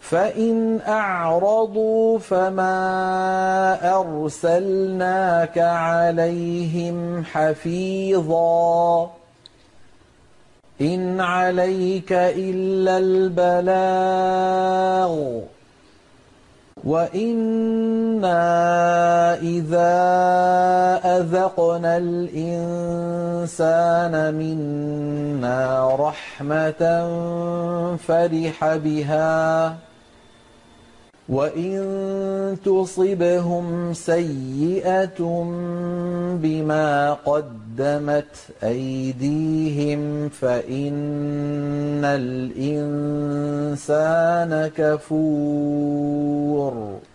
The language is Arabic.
فإن أعرضوا فما أرسلناك عليهم حفيظا إن عليك إلا البلاغ وإنا إذا أذقنا الإنسان منا رحمة فرح بها وإن تصبهم سيئة بما قدمت أيديهم فإن الإنسان كفور